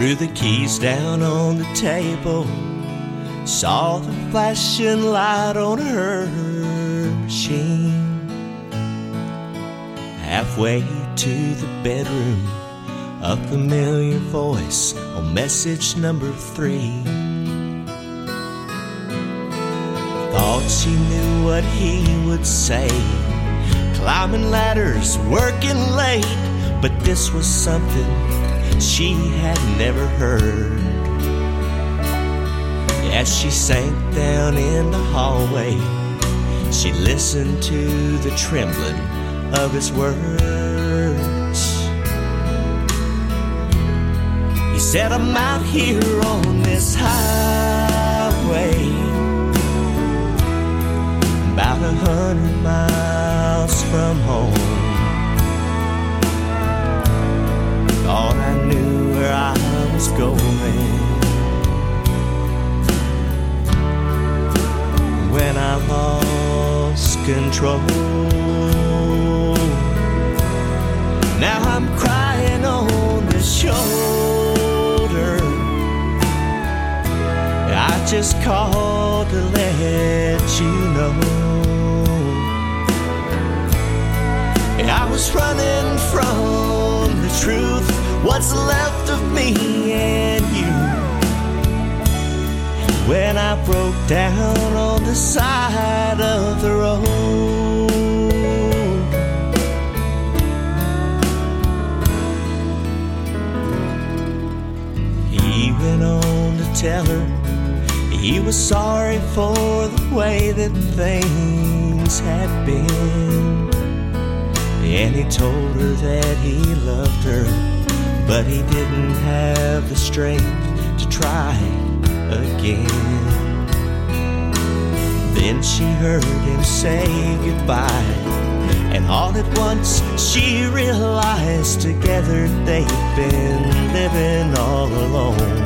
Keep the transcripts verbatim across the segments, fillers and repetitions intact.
Threw the keys down on the table, saw the flashing light on her machine. Halfway to the bedroom, a familiar voice on message number three. Thought she knew what he would say, climbing ladders, working late, but this was something she had never heard. As she sank down in the hallway, she listened to the trembling of his words. He said, I'm out here on this highway, about a hundred miles from home. Thought I knew where I was going when I lost control. Now I'm crying on the shoulder. I just called to let you know. I was running from the truth, what's left of me and you, when I broke down on the side of the road. He went on to tell her he was sorry for the way that things had been. And he told her that he loved her, but he didn't have the strength to try again. Then she heard him say goodbye, and all at once she realized together they'd been living all alone.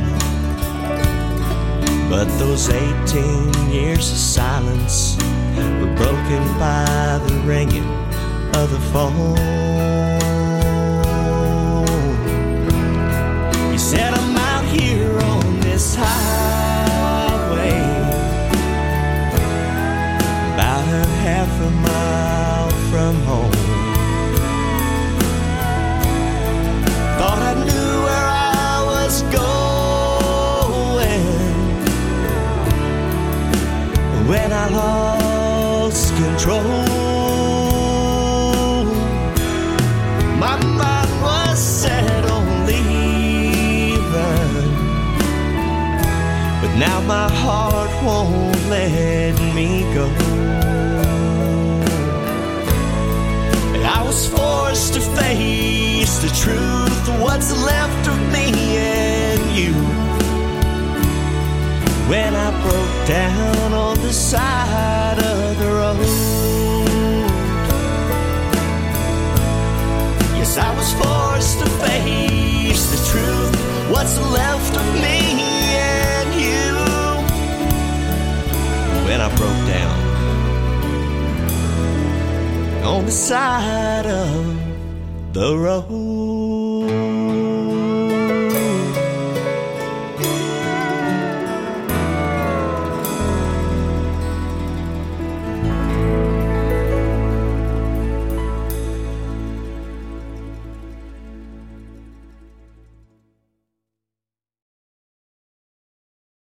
But those eighteen years of silence were broken by the ringing of the phone. He said, I'm out here on this highway, about a half a mile from home. Thought I knew where I was going when I lost control. My mind was set on leaving, but now my heart won't let me go. And I was forced to face the truth, what's left of me and you, when I broke down on the side of the road. Yes, I was forced to face the truth, what's left of me and you, when I broke down on the side of the road.